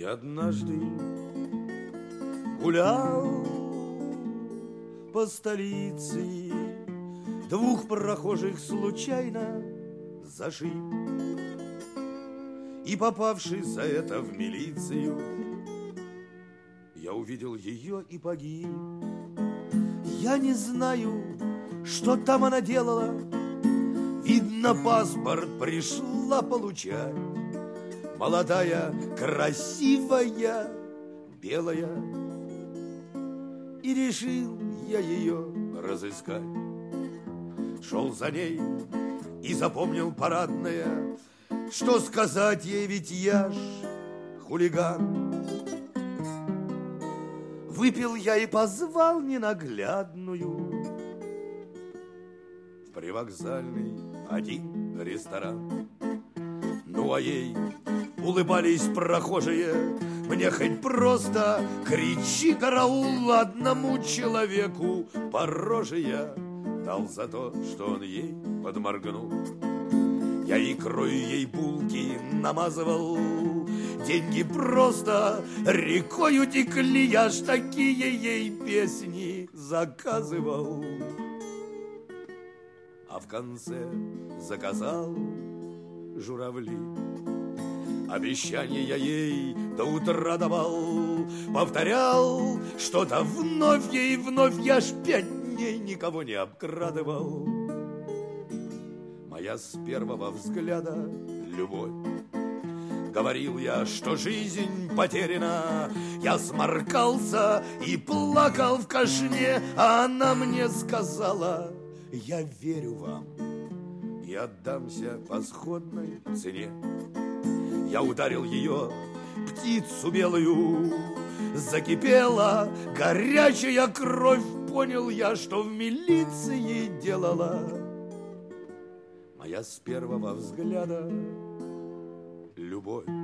однажды гулял по столице, двух прохожих случайно зашиб, и, попавший за это в милицию, я увидел ее и погиб. Я не знаю, что там она делала. Видно, паспорт пришла получать. Молодая, красивая, белая. И решил я ее разыскать. Шел за ней и запомнил парадное. Что сказать ей, ведь я ж хулиган. Выпил я и позвал ненаглядную в привокзальный один ресторан. Ну, а ей улыбались прохожие. Мне хоть просто кричи караул, одному человеку по роже я дал за то, что он ей подморгнул. Я икрою ей булки намазывал, деньги просто рекою текли, я ж такие ей песни заказывал. А в конце заказал журавли. Обещание я ей до утра давал, повторял что-то вновь ей вновь, я ж 5 дней никого не обкрадывал. Моя с первого взгляда любовь. Говорил я, что жизнь потеряна. Я сморкался и плакал в кашне, а она мне сказала: я верю вам и отдамся по сходной цене. Я ударил ее, птицу белую, закипела горячая кровь. Понял я, что в милиции делала моя с первого взгляда любовь.